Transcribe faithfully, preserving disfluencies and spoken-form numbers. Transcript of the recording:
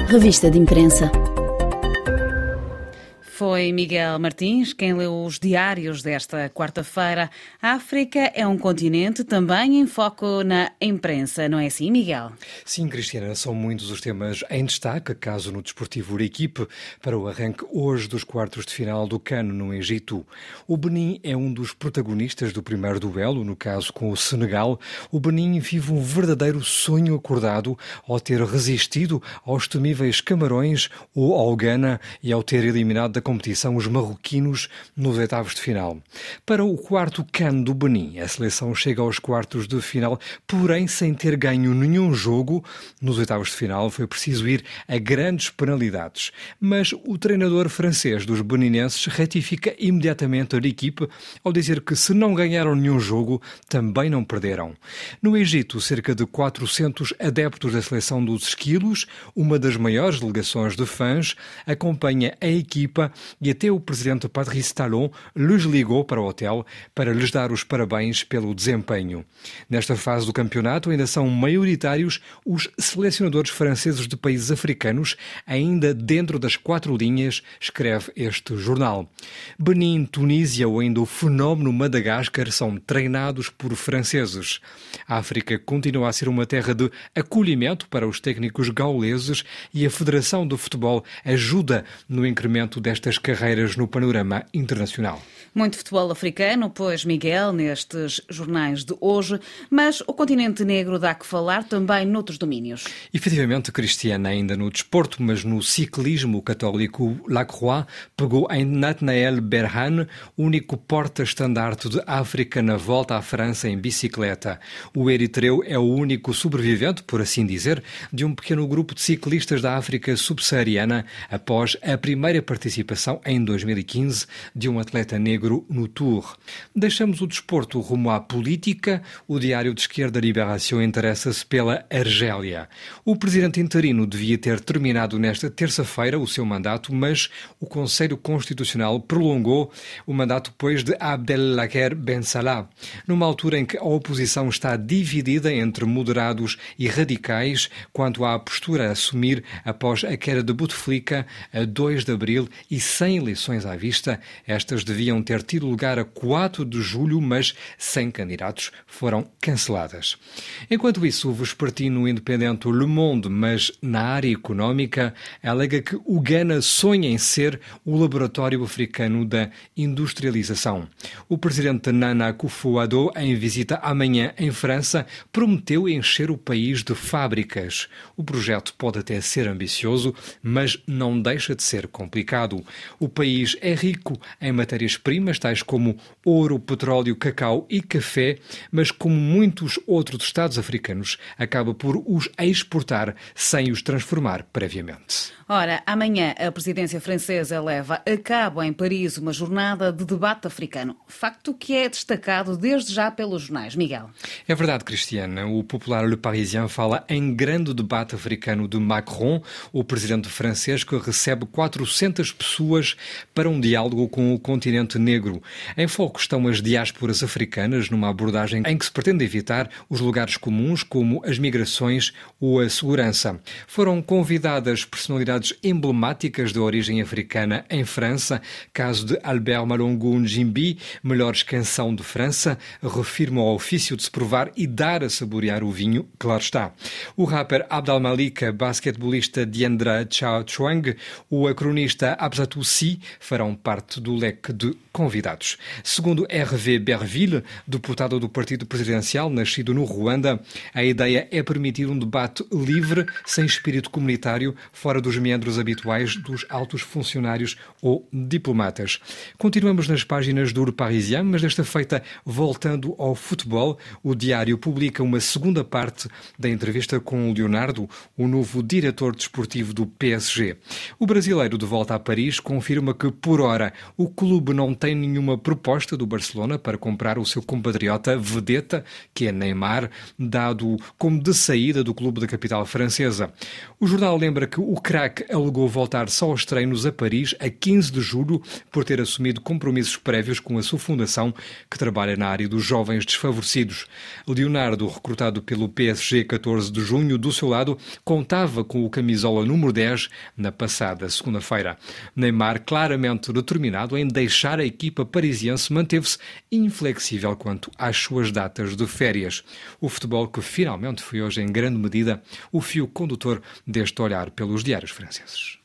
Revista de Imprensa. Foi Miguel Martins quem leu os diários desta quarta-feira. A África é um continente também em foco na imprensa, não é assim, Miguel? Sim, Cristiana, são muitos os temas em destaque, caso no Desportivo L'Équipe, para o arranque hoje dos quartos de final do CAN no Egito. O Benin é um dos protagonistas do primeiro duelo, no caso com o Senegal. O Benin vive um verdadeiro sonho acordado ao ter resistido aos temíveis Camarões ou ao Ghana e ao ter eliminado da competição os marroquinos nos oitavos de final. Para o quarto CAN do Benin, a seleção chega aos quartos de final, porém sem ter ganho nenhum jogo. Nos oitavos de final foi preciso ir a grandes penalidades. Mas o treinador francês dos beninenses retifica imediatamente a equipe ao dizer que se não ganharam nenhum jogo, também não perderam. No Egito, cerca de quatrocentos adeptos da seleção dos esquilos, uma das maiores delegações de fãs, acompanha a equipa e até o presidente Patrice Talon lhes ligou para o hotel para lhes dar os parabéns pelo desempenho. Nesta fase do campeonato ainda são maioritários os selecionadores franceses de países africanos, ainda dentro das quatro linhas, escreve este jornal. Benin, Tunísia ou ainda o fenómeno Madagascar são treinados por franceses. A África continua a ser uma terra de acolhimento para os técnicos gauleses e a Federação de Futebol ajuda no incremento destas carreiras no panorama internacional. Muito futebol africano, pois, Miguel, nestes jornais de hoje, mas o continente negro dá que falar também noutros domínios. Efetivamente, Cristiana, ainda no desporto, mas no ciclismo, o católico Lacroix pegou em Nathanael Berhane, único porta-estandarte de África na volta à França em bicicleta. O eritreu é o único sobrevivente, por assim dizer, de um pequeno grupo de ciclistas da África subsaariana após a primeira participação em dois mil e quinze de um atleta negro no Tour. Deixamos o desporto rumo à política. O diário de esquerda Libération interessa-se pela Argélia. O presidente interino devia ter terminado nesta terça-feira o seu mandato, mas o Conselho Constitucional prolongou o mandato depois de Abdelkader Ben Salah, numa altura em que a oposição está dividida entre moderados e radicais quanto à postura a assumir após a queda de Bouteflika a dois de abril e sem eleições à vista. Estas deviam ter tido lugar a quatro de julho, mas sem candidatos foram canceladas. Enquanto isso, o vespertino independente Le Monde, mas na área económica, alega que o Ghana sonha em ser o laboratório africano da industrialização. O presidente Nana Akufo-Addo, em visita amanhã em França, prometeu encher o país de fábricas. O projeto pode até ser ambicioso, mas não deixa de ser complicado. O país é rico em matérias-primas, tais como ouro, petróleo, cacau e café, mas como muitos outros Estados africanos, acaba por os exportar sem os transformar previamente. Ora, amanhã a presidência francesa leva a cabo em Paris uma jornada de debate africano. Facto que é destacado desde já pelos jornais. Miguel. É verdade, Cristiana. O popular Le Parisien fala em grande debate africano de Macron, o presidente francês que recebe quatrocentas pessoas para um diálogo com o continente negro. Em foco estão as diásporas africanas, numa abordagem em que se pretende evitar os lugares comuns, como as migrações ou a segurança. Foram convidadas personalidades emblemáticas de origem africana em França, caso de Albert Malongo Njimbi, melhores canção de França, refirma ao ofício de se provar e dar a saborear o vinho, claro está. O rapper Abdel Malik, basquetebolista Diandra Chao Chuang, o cronista Absatou Sy farão parte do leque de convidados. Segundo Hervé Berville, deputado do Partido Presidencial, nascido no Ruanda, a ideia é permitir um debate livre, sem espírito comunitário, fora dos meandros habituais dos altos funcionários ou diplomatas. Continuamos nas páginas do Le Parisien, mas desta feita, voltando ao futebol, o diário publica uma segunda parte da entrevista com o Leonardo, o novo diretor desportivo do P S G. O brasileiro de volta a Paris confirma que, por hora, o clube não tem nenhuma proposta do Barcelona para comprar o seu compatriota vedeta, que é Neymar, dado como de saída do clube da capital francesa. O jornal lembra que o craque alegou voltar só aos treinos a Paris a quinze de julho por ter assumido compromissos prévios com a sua fundação, que trabalha na área dos jovens desfavorecidos. Leonardo, recrutado pelo P S G catorze de junho, do seu lado, contava com o camisola número dez na passada segunda-feira. Neymar, claramente determinado em deixar a equipa parisiense, manteve-se inflexível quanto às suas datas de férias. O futebol que finalmente foi hoje, em grande medida, o fio condutor deste olhar pelos diários franceses.